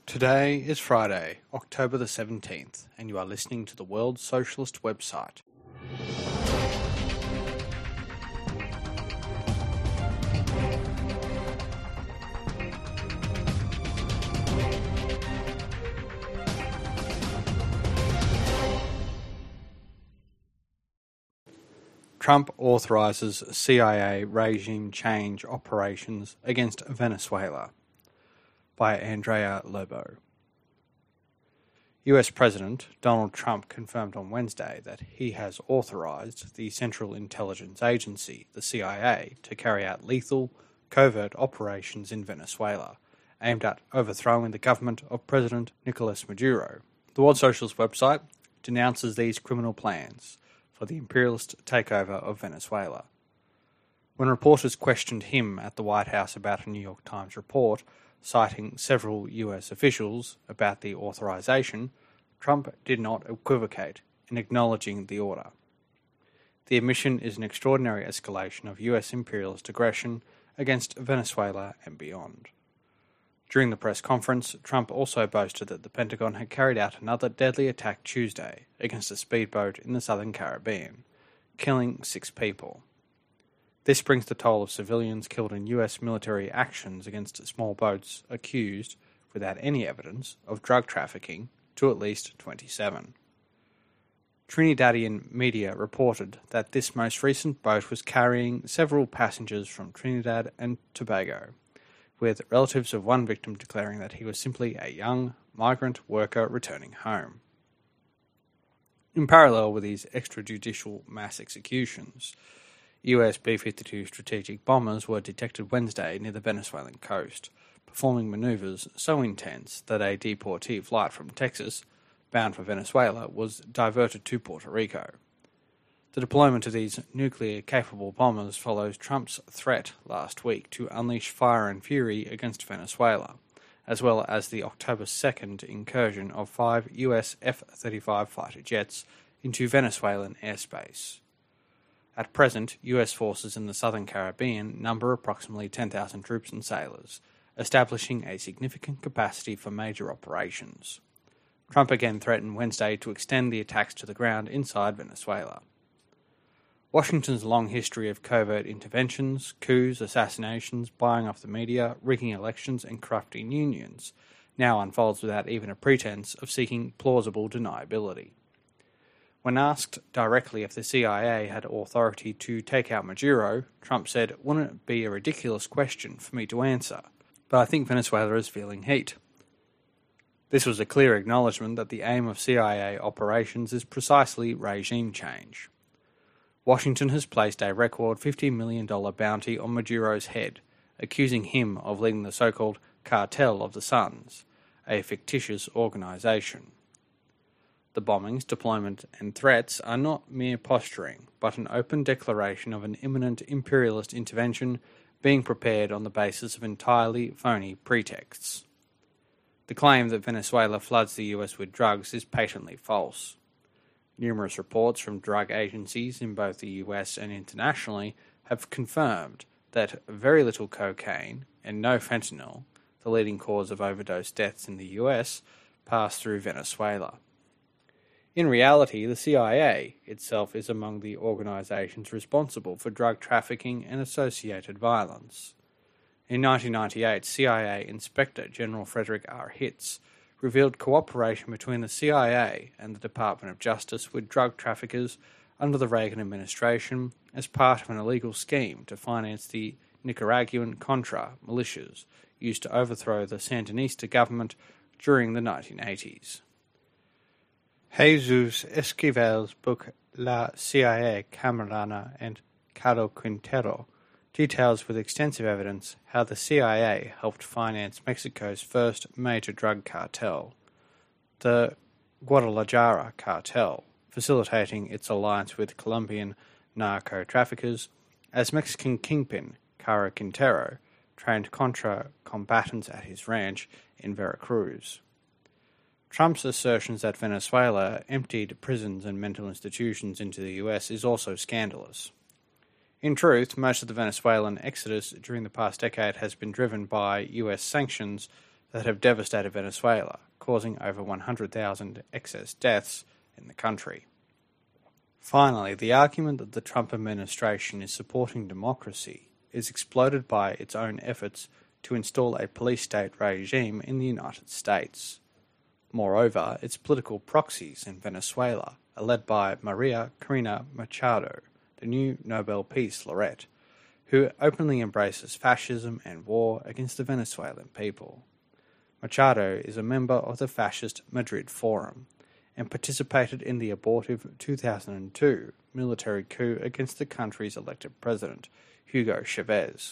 Today is Friday, October the 17th, and you are listening to the World Socialist website. Trump authorises CIA regime change operations against Venezuela, by Andrea Lobo. US President Donald Trump confirmed on Wednesday that he has authorized the Central Intelligence Agency, the CIA, to carry out lethal, covert operations in Venezuela, aimed at overthrowing the government of President Nicolas Maduro. The World Socialist website denounces these criminal plans for the imperialist takeover of Venezuela. When reporters questioned him at the White House about a New York Times report citing several US officials about the authorization, Trump did not equivocate in acknowledging the order. The admission is an extraordinary escalation of US imperialist aggression against Venezuela and beyond. During the press conference, Trump also boasted that the Pentagon had carried out another deadly attack Tuesday against a speedboat in the southern Caribbean, killing 6 people. This brings the toll of civilians killed in US military actions against small boats accused, without any evidence, of drug trafficking to at least 27. Trinidadian media reported that this most recent boat was carrying several passengers from Trinidad and Tobago, with relatives of one victim declaring that he was simply a young migrant worker returning home. In parallel with these extrajudicial mass executions, US B-52 strategic bombers were detected Wednesday near the Venezuelan coast, performing maneuvers so intense that a deportee flight from Texas, bound for Venezuela, was diverted to Puerto Rico. The deployment of these nuclear-capable bombers follows Trump's threat last week to unleash fire and fury against Venezuela, as well as the October 2nd incursion of 5 US F-35 fighter jets into Venezuelan airspace. At present, US forces in the southern Caribbean number approximately 10,000 troops and sailors, establishing a significant capacity for major operations. Trump again threatened Wednesday to extend the attacks to the ground inside Venezuela. Washington's long history of covert interventions, coups, assassinations, buying off the media, rigging elections, and corrupting unions now unfolds without even a pretense of seeking plausible deniability. When asked directly if the CIA had authority to take out Maduro, Trump said, "Wouldn't it be a ridiculous question for me to answer? But I think Venezuela is feeling heat." This was a clear acknowledgement that the aim of CIA operations is precisely regime change. Washington has placed a record $50 million bounty on Maduro's head, accusing him of leading the so-called Cartel of the Suns, a fictitious organization. The bombings, deployment, and threats are not mere posturing, but an open declaration of an imminent imperialist intervention being prepared on the basis of entirely phony pretexts. The claim that Venezuela floods the US with drugs is patently false. Numerous reports from drug agencies in both the US and internationally have confirmed that very little cocaine and no fentanyl, the leading cause of overdose deaths in the US, pass through Venezuela. In reality, the CIA itself is among the organizations responsible for drug trafficking and associated violence. In 1998, CIA Inspector General Frederick R. Hitz revealed cooperation between the CIA and the Department of Justice with drug traffickers under the Reagan administration as part of an illegal scheme to finance the Nicaraguan Contra militias used to overthrow the Sandinista government during the 1980s. Jesus Esquivel's book La CIA Camarana and Caro Quintero details with extensive evidence how the CIA helped finance Mexico's first major drug cartel, the Guadalajara cartel, facilitating its alliance with Colombian narco-traffickers, as Mexican kingpin Caro Quintero trained Contra combatants at his ranch in Veracruz. Trump's assertions that Venezuela emptied prisons and mental institutions into the US is also scandalous. In truth, most of the Venezuelan exodus during the past decade has been driven by US sanctions that have devastated Venezuela, causing over 100,000 excess deaths in the country. Finally, the argument that the Trump administration is supporting democracy is exploded by its own efforts to install a police state regime in the United States. Moreover, its political proxies in Venezuela are led by Maria Corina Machado, the new Nobel Peace laureate, who openly embraces fascism and war against the Venezuelan people. Machado is a member of the fascist Madrid Forum and participated in the abortive 2002 military coup against the country's elected president, Hugo Chavez.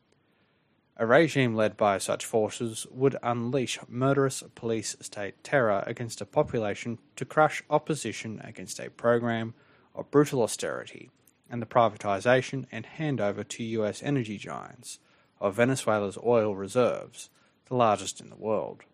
A regime led by such forces would unleash murderous police state terror against a population to crush opposition against a program of brutal austerity and the privatization and handover to US energy giants of Venezuela's oil reserves, the largest in the world.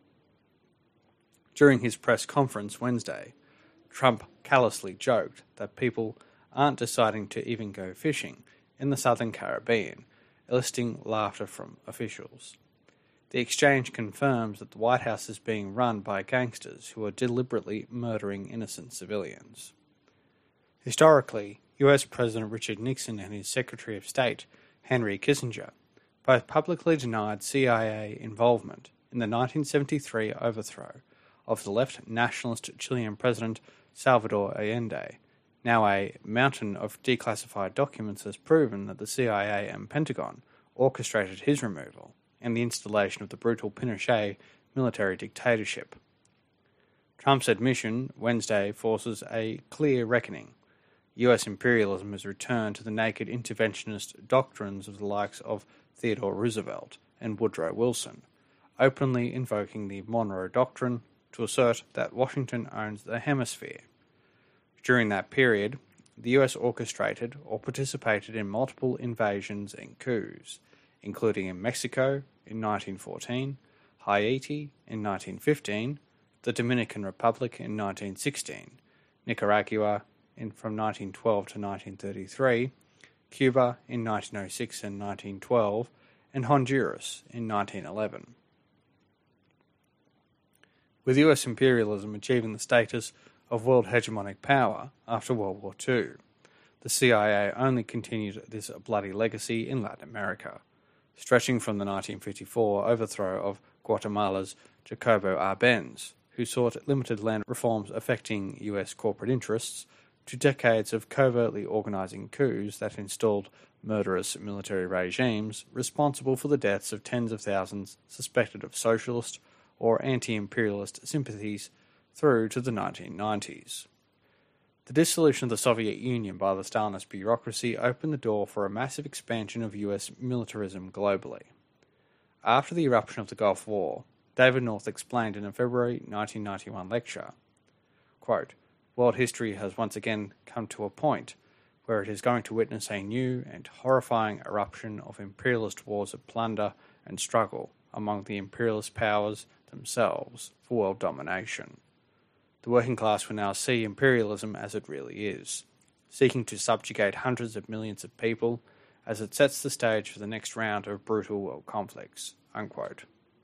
During his press conference Wednesday, Trump callously joked that people aren't deciding to even go fishing in the southern Caribbean, eliciting laughter from officials. The exchange confirms that the White House is being run by gangsters who are deliberately murdering innocent civilians. Historically, US President Richard Nixon and his Secretary of State, Henry Kissinger, both publicly denied CIA involvement in the 1973 overthrow of the left nationalist Chilean President Salvador Allende. Now a mountain of declassified documents has proven that the CIA and Pentagon orchestrated his removal and the installation of the brutal Pinochet military dictatorship. Trump's admission Wednesday forces a clear reckoning. US imperialism has returned to the naked interventionist doctrines of the likes of Theodore Roosevelt and Woodrow Wilson, openly invoking the Monroe Doctrine to assert that Washington owns the hemisphere. During that period, the US orchestrated or participated in multiple invasions and coups, including in Mexico in 1914, Haiti in 1915, the Dominican Republic in 1916, Nicaragua from 1912 to 1933, Cuba in 1906 and 1912, and Honduras in 1911. With US imperialism achieving the status of world hegemonic power after World War II, the CIA only continued this bloody legacy in Latin America, stretching from the 1954 overthrow of Guatemala's Jacobo Arbenz, who sought limited land reforms affecting US corporate interests, to decades of covertly organizing coups that installed murderous military regimes responsible for the deaths of tens of thousands suspected of socialist or anti-imperialist sympathies through to the 1990s. The dissolution of the Soviet Union by the Stalinist bureaucracy opened the door for a massive expansion of US militarism globally. After the eruption of the Gulf War, David North explained in a February 1991 lecture, quote, "World history has once again come to a point where it is going to witness a new and horrifying eruption of imperialist wars of plunder and struggle among the imperialist powers themselves for world domination. The working class will now see imperialism as it really is, seeking to subjugate hundreds of millions of people as it sets the stage for the next round of brutal world conflicts." Unquote.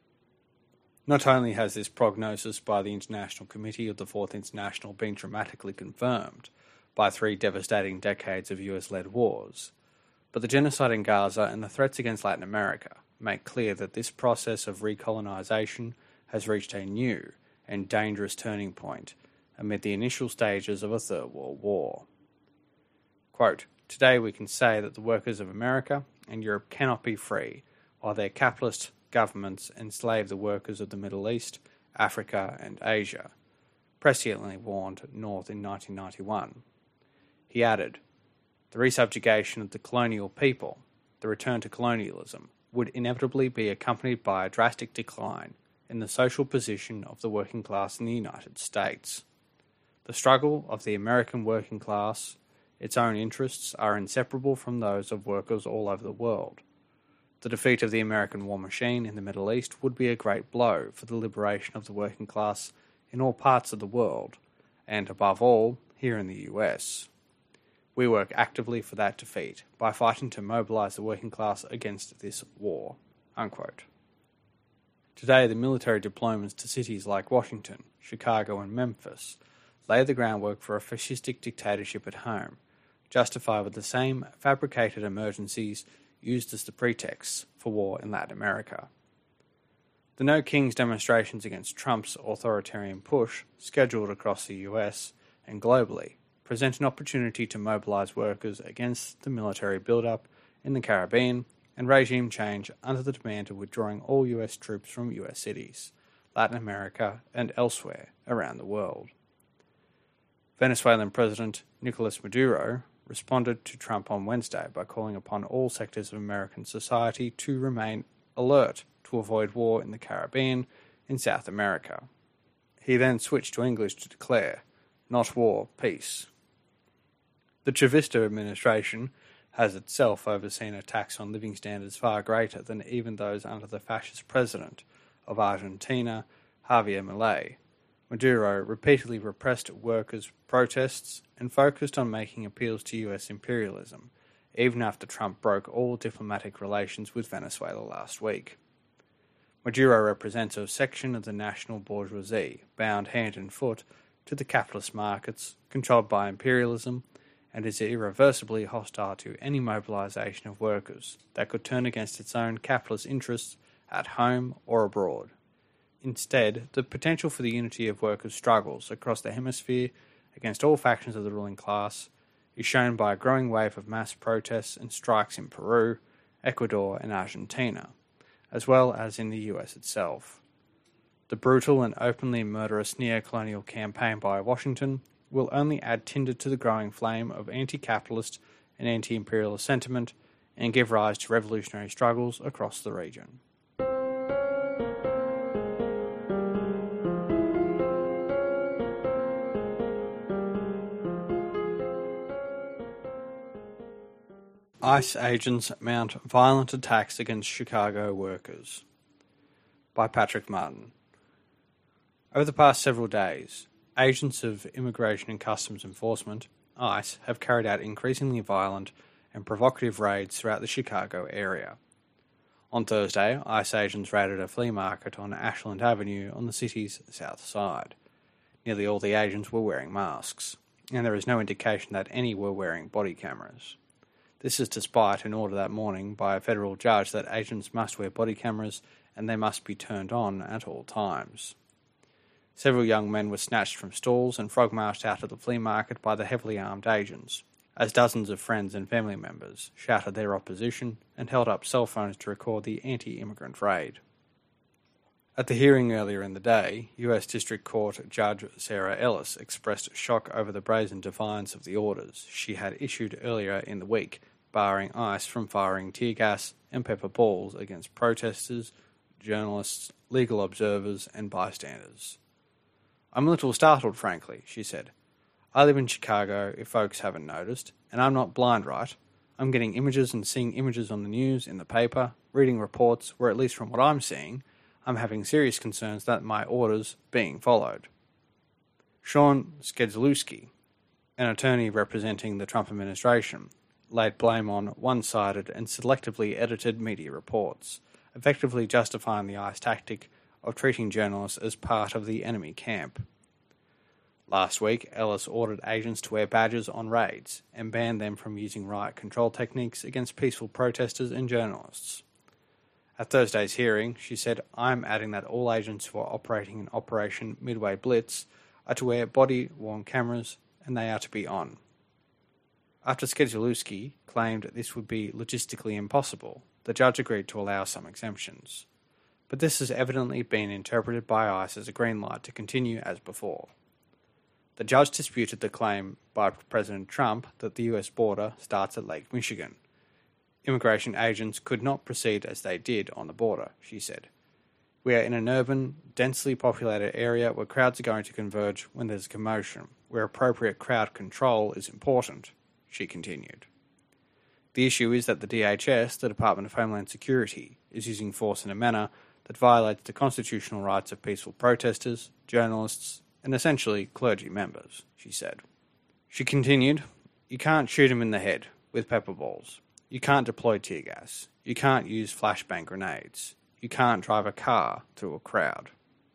Not only has this prognosis by the International Committee of the Fourth International been dramatically confirmed by 3 devastating decades of US-led wars, but the genocide in Gaza and the threats against Latin America make clear that this process of recolonization has reached a new and dangerous turning point amid the initial stages of a Third World War. Quote, "Today we can say that the workers of America and Europe cannot be free while their capitalist governments enslave the workers of the Middle East, Africa, and Asia," presciently warned North in 1991. He added, "The resubjugation of the colonial people, the return to colonialism, would inevitably be accompanied by a drastic decline in the social position of the working class in the United States. The struggle of the American working class, its own interests, are inseparable from those of workers all over the world. The defeat of the American war machine in the Middle East would be a great blow for the liberation of the working class in all parts of the world, and above all, here in the US. We work actively for that defeat by fighting to mobilize the working class against this war." Unquote. Today, the military deployments to cities like Washington, Chicago, and Memphis lay the groundwork for a fascistic dictatorship at home, justified with the same fabricated emergencies used as the pretext for war in Latin America. The No Kings demonstrations against Trump's authoritarian push, scheduled across the US and globally, present an opportunity to mobilise workers against the military build-up in the Caribbean and regime change under the demand of withdrawing all US troops from US cities, Latin America and elsewhere around the world. Venezuelan President Nicolas Maduro responded to Trump on Wednesday by calling upon all sectors of American society to remain alert to avoid war in the Caribbean and South America. He then switched to English to declare, "Not war, peace." The Chavista administration has itself overseen attacks on living standards far greater than even those under the fascist president of Argentina, Javier Milei. Maduro repeatedly repressed workers' protests and focused on making appeals to US imperialism, even after Trump broke all diplomatic relations with Venezuela last week. Maduro represents a section of the national bourgeoisie, bound hand and foot to the capitalist markets, controlled by imperialism, and is irreversibly hostile to any mobilization of workers that could turn against its own capitalist interests at home or abroad. Instead, the potential for the unity of workers' struggles across the hemisphere against all factions of the ruling class is shown by a growing wave of mass protests and strikes in Peru, Ecuador, and Argentina, as well as in the US itself. The brutal and openly murderous neo-colonial campaign by Washington will only add tinder to the growing flame of anti-capitalist and anti-imperialist sentiment and give rise to revolutionary struggles across the region. ICE agents mount violent attacks against Chicago workers. By Patrick Martin. Over the past several days, agents of Immigration and Customs Enforcement, ICE, have carried out increasingly violent and provocative raids throughout the Chicago area. On Thursday, ICE agents raided a flea market on Ashland Avenue on the city's south side. Nearly all the agents were wearing masks, and there is no indication that any were wearing body cameras. This is despite an order that morning by a federal judge that agents must wear body cameras and they must be turned on at all times. Several young men were snatched from stalls and frog-marched out of the flea market by the heavily armed agents, as dozens of friends and family members shouted their opposition and held up cell phones to record the anti-immigrant raid. At the hearing earlier in the day, US District Court Judge Sarah Ellis expressed shock over the brazen defiance of the orders she had issued earlier in the week, barring ICE from firing tear gas and pepper balls against protesters, journalists, legal observers, and bystanders. "I'm a little startled, frankly," she said. "I live in Chicago, if folks haven't noticed, and I'm not blind, right? I'm getting images and seeing images on the news, in the paper, reading reports where, at least from what I'm seeing, I'm having serious concerns that my orders being followed." Sean Skedzelewski, an attorney representing the Trump administration, laid blame on one-sided and selectively edited media reports, effectively justifying the ICE tactic of treating journalists as part of the enemy camp. Last week, Ellis ordered agents to wear badges on raids and banned them from using riot control techniques against peaceful protesters and journalists. At Thursday's hearing, she said, "I'm adding that all agents who are operating in Operation Midway Blitz are to wear body-worn cameras and they are to be on." After Skedzelewski claimed this would be logistically impossible, the judge agreed to allow some exemptions. But this has evidently been interpreted by ICE as a green light to continue as before. The judge disputed the claim by President Trump that the US border starts at Lake Michigan. Immigration agents could not proceed as they did on the border, she said. "We are in an urban, densely populated area where crowds are going to converge when there's a commotion, where appropriate crowd control is important," she continued. "The issue is that the DHS, the Department of Homeland Security, is using force in a manner that violates the constitutional rights of peaceful protesters, journalists, and essentially clergy members," she said. She continued, "You can't shoot him in the head with pepper balls. You can't deploy tear gas. You can't use flashbang grenades. you can't drive a car through a crowd.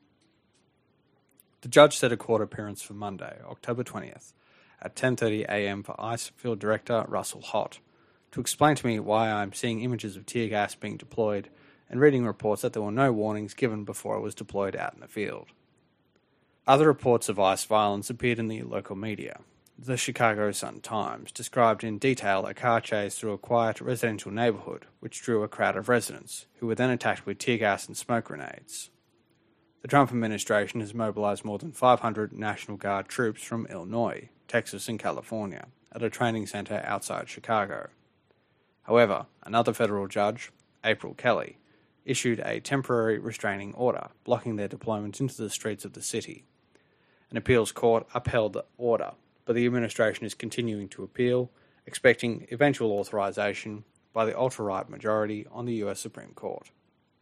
The judge set a court appearance for Monday, October 20th, at 10:30 a.m. for ICE Field Director Russell Hott, to explain to me why I'm seeing images of tear gas being deployed and reading reports that there were no warnings given before it was deployed out in the field. Other reports of ICE violence appeared in the local media. The Chicago Sun-Times described in detail a car chase through a quiet residential neighborhood, which drew a crowd of residents, who were then attacked with tear gas and smoke grenades. The Trump administration has mobilized more than 500 National Guard troops from Illinois, Texas, and California at a training center outside Chicago. However, another federal judge, April Kelly, issued a temporary restraining order blocking their deployment into the streets of the city. An appeals court upheld the order, but the administration is continuing to appeal, expecting eventual authorization by the ultra-right majority on the US Supreme Court.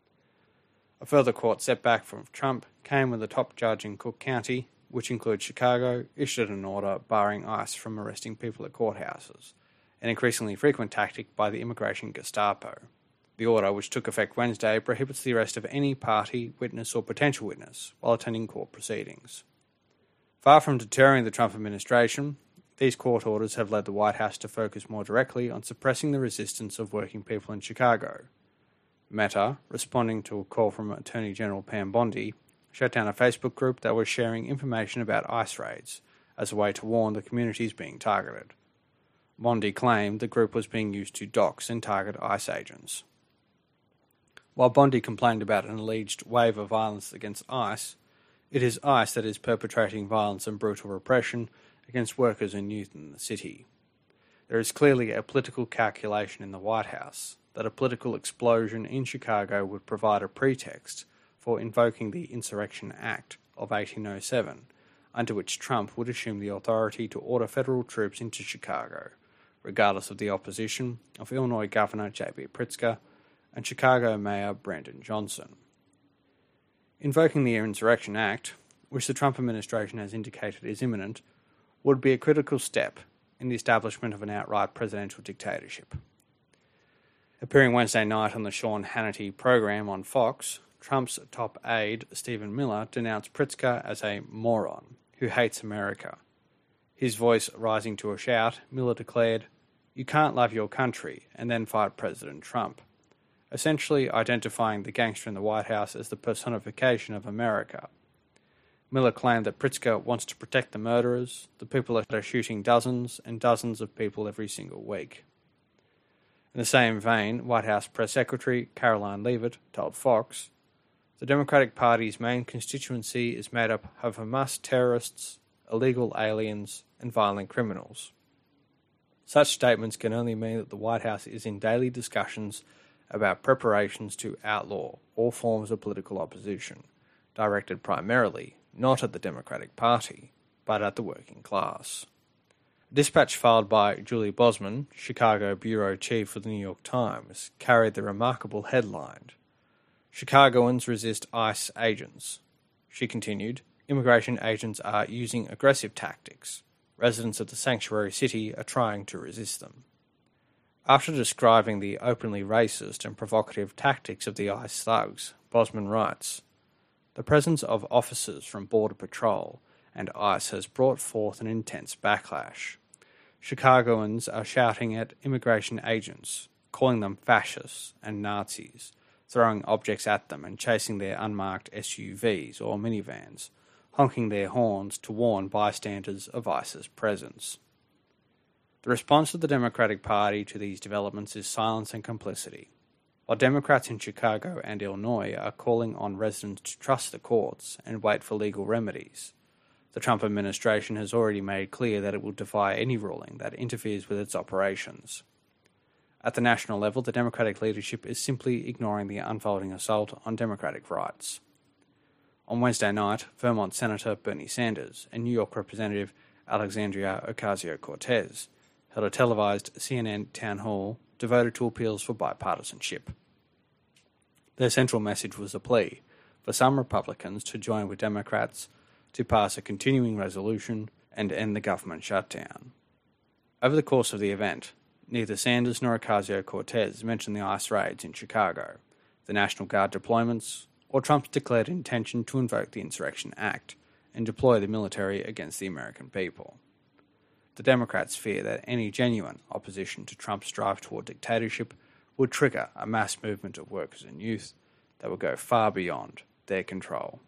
A further court setback from Trump came when the top judge in Cook County, which includes Chicago, issued an order barring ICE from arresting people at courthouses, an increasingly frequent tactic by the immigration Gestapo. The order, which took effect Wednesday, prohibits the arrest of any party, witness, or potential witness while attending court proceedings. Far from deterring the Trump administration, these court orders have led the White House to focus more directly on suppressing the resistance of working people in Chicago. Meta, responding to a call from Attorney General Pam Bondi, shut down a Facebook group that was sharing information about ICE raids as a way to warn the communities being targeted. Bondi claimed the group was being used to dox and target ICE agents. While Bondi complained about an alleged wave of violence against ICE, it is ICE that is perpetrating violence and brutal repression against workers and youth in the city. There is clearly a political calculation in the White House that a political explosion in Chicago would provide a pretext for invoking the Insurrection Act of 1807, under which Trump would assume the authority to order federal troops into Chicago, regardless of the opposition of Illinois Governor J.B. Pritzker and Chicago Mayor Brandon Johnson. Invoking the Insurrection Act, which the Trump administration has indicated is imminent, would be a critical step in the establishment of an outright presidential dictatorship. Appearing Wednesday night on the Sean Hannity program on Fox, Trump's top aide, Stephen Miller, denounced Pritzker as a moron who hates America. His voice rising to a shout, Miller declared, "You can't love your country and then fight President Trump," essentially identifying the gangster in the White House as the personification of America. Miller claimed that Pritzker wants to protect the murderers, the people that are shooting dozens and dozens of people every single week. In the same vein, White House Press Secretary Caroline Leavitt told Fox, "The Democratic Party's main constituency is made up of Hamas terrorists, illegal aliens, and violent criminals." Such statements can only mean that the White House is in daily discussions about preparations to outlaw all forms of political opposition, directed primarily not at the Democratic Party, but at the working class. A dispatch filed by Julie Bosman, Chicago bureau chief for the New York Times, carried the remarkable headline, "Chicagoans resist ICE agents." She continued, "Immigration agents are using aggressive tactics. Residents of the sanctuary city are trying to resist them." After describing the openly racist and provocative tactics of the ICE thugs, Bosman writes, "The presence of officers from Border Patrol and ICE has brought forth an intense backlash. Chicagoans are shouting at immigration agents, calling them fascists and Nazis, throwing objects at them and chasing their unmarked SUVs or minivans, honking their horns to warn bystanders of ICE's presence." The response of the Democratic Party to these developments is silence and complicity. While Democrats in Chicago and Illinois are calling on residents to trust the courts and wait for legal remedies, the Trump administration has already made clear that it will defy any ruling that interferes with its operations. At the national level, the Democratic leadership is simply ignoring the unfolding assault on democratic rights. On Wednesday night, Vermont Senator Bernie Sanders and New York Representative Alexandria Ocasio-Cortez held a televised CNN town hall devoted to appeals for bipartisanship. Their central message was a plea for some Republicans to join with Democrats to pass a continuing resolution and end the government shutdown. Over the course of the event, neither Sanders nor Ocasio-Cortez mentioned the ICE raids in Chicago, the National Guard deployments, or Trump's declared intention to invoke the Insurrection Act and deploy the military against the American people. The Democrats fear that any genuine opposition to Trump's drive toward dictatorship would trigger a mass movement of workers and youth that would go far beyond their control.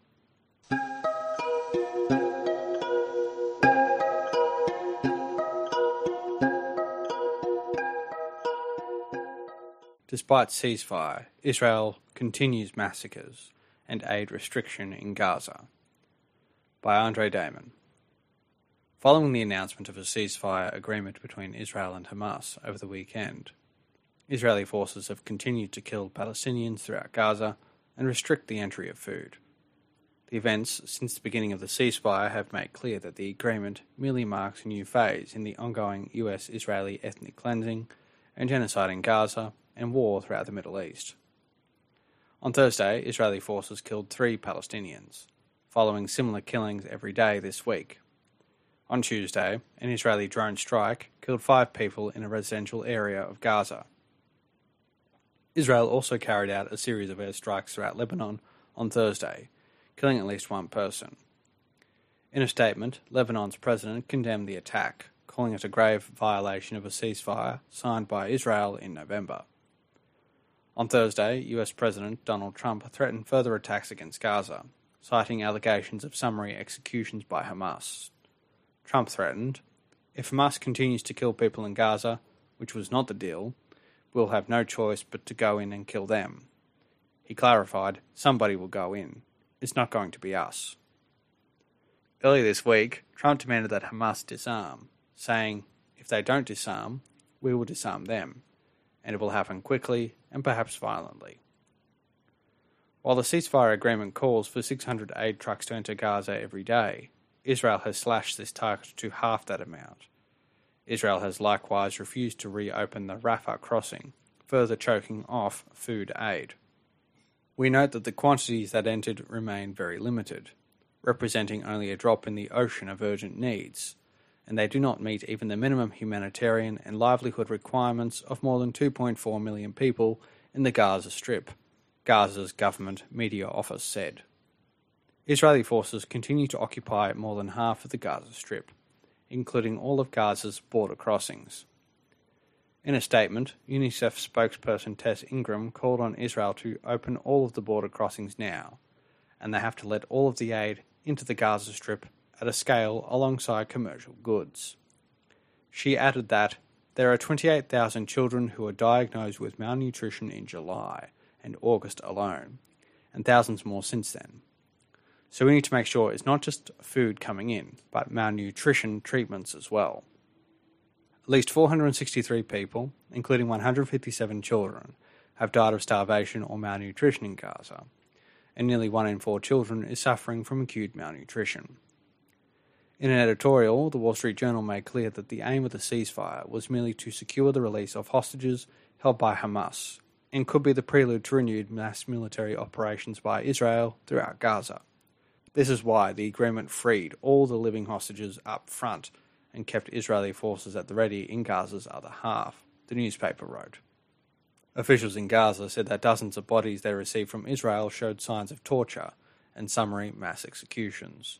Despite ceasefire, Israel continues massacres and aid restriction in Gaza. By Andre Damon. Following the announcement of a ceasefire agreement between Israel and Hamas over the weekend, Israeli forces have continued to kill Palestinians throughout Gaza and restrict the entry of food. The events since the beginning of the ceasefire have made clear that the agreement merely marks a new phase in the ongoing US-Israeli ethnic cleansing and genocide in Gaza and war throughout the Middle East. On Thursday, Israeli forces killed 3 Palestinians, following similar killings every day this week. On Tuesday, an Israeli drone strike killed 5 people in a residential area of Gaza. Israel also carried out a series of airstrikes throughout Lebanon on Thursday, killing at least 1 person. In a statement, Lebanon's president condemned the attack, calling it a grave violation of a ceasefire signed by Israel in November. On Thursday, US President Donald Trump threatened further attacks against Gaza, citing allegations of summary executions by Hamas. Trump threatened, "If Hamas continues to kill people in Gaza, which was not the deal, we'll have no choice but to go in and kill them." He clarified, "Somebody will go in. It's not going to be us." Earlier this week, Trump demanded that Hamas disarm, saying, "If they don't disarm, we will disarm them, and it will happen quickly and perhaps violently." While the ceasefire agreement calls for 600 aid trucks to enter Gaza every day, Israel has slashed this target to half that amount. Israel has likewise refused to reopen the Rafah crossing, further choking off food aid. We note that the quantities that entered remain very limited, representing only a drop in the ocean of urgent needs, and they do not meet even the minimum humanitarian and livelihood requirements of more than 2.4 million people in the Gaza Strip, Gaza's government media office said. Israeli forces continue to occupy more than half of the Gaza Strip, including all of Gaza's border crossings. In a statement, UNICEF spokesperson Tess Ingram called on Israel to open all of the border crossings now, and they have to let all of the aid into the Gaza Strip at a scale alongside commercial goods. She added that there are 28,000 children who are diagnosed with malnutrition in July and August alone, and thousands more since then. So we need to make sure it's not just food coming in, but malnutrition treatments as well. At least 463 people, including 157 children, have died of starvation or malnutrition in Gaza, and nearly 1 in 4 children is suffering from acute malnutrition. In an editorial, the Wall Street Journal made clear that the aim of the ceasefire was merely to secure the release of hostages held by Hamas, and could be the prelude to renewed mass military operations by Israel throughout Gaza. This is why the agreement freed all the living hostages up front and kept Israeli forces at the ready in Gaza's other half, the newspaper wrote. Officials in Gaza said that dozens of bodies they received from Israel showed signs of torture and summary mass executions.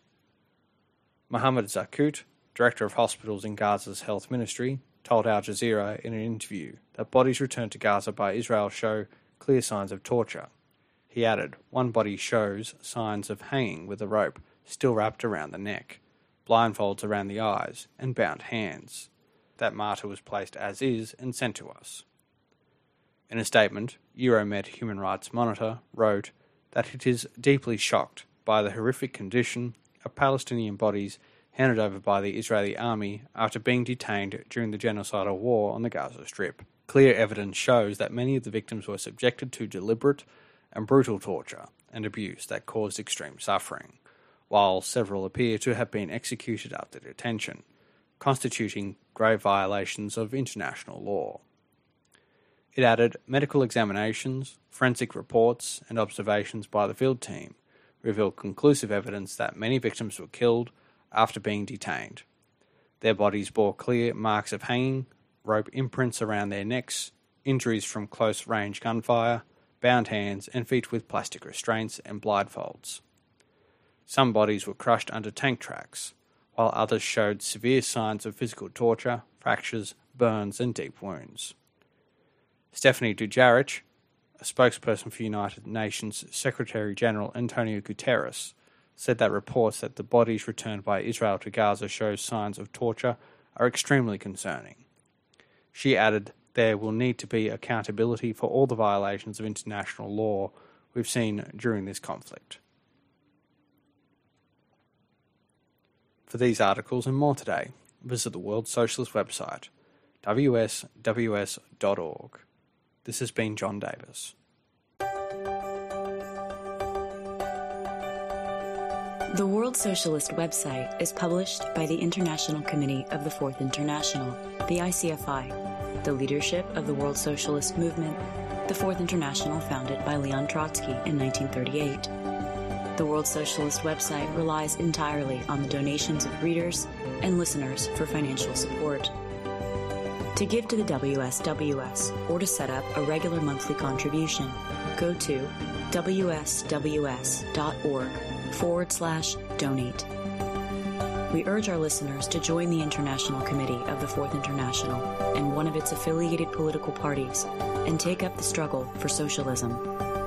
Mohammed Zakut, director of hospitals in Gaza's health ministry, told Al Jazeera in an interview that bodies returned to Gaza by Israel show clear signs of torture. He added, "One body shows signs of hanging with a rope still wrapped around the neck, blindfolds around the eyes, and bound hands. That martyr was placed as is and sent to us." In a statement, Euromed Human Rights Monitor wrote that it is deeply shocked by the horrific condition of Palestinian bodies handed over by the Israeli army after being detained during the genocidal war on the Gaza Strip. Clear evidence shows that many of the victims were subjected to deliberate and brutal torture and abuse that caused extreme suffering, while several appear to have been executed after detention, constituting grave violations of international law. It added, medical examinations, forensic reports, and observations by the field team revealed conclusive evidence that many victims were killed after being detained. Their bodies bore clear marks of hanging, rope imprints around their necks, injuries from close-range gunfire, bound hands and feet with plastic restraints and blindfolds. Some bodies were crushed under tank tracks, while others showed severe signs of physical torture, fractures, burns and deep wounds. Stephanie Dujarric, a spokesperson for United Nations Secretary-General Antonio Guterres, said that reports that the bodies returned by Israel to Gaza show signs of torture are extremely concerning. She added, "There will need to be accountability for all the violations of international law we've seen during this conflict." For these articles and more today, visit the World Socialist website, wsws.org. This has been John Davis. The World Socialist website is published by the International Committee of the Fourth International, the ICFI, the leadership of the World Socialist movement, the Fourth International founded by Leon Trotsky in 1938. The World Socialist website relies entirely on the donations of readers and listeners for financial support. To give to the WSWS or to set up a regular monthly contribution, go to wsws.org/donate. We urge our listeners to join the International Committee of the Fourth International and one of its affiliated political parties and take up the struggle for socialism.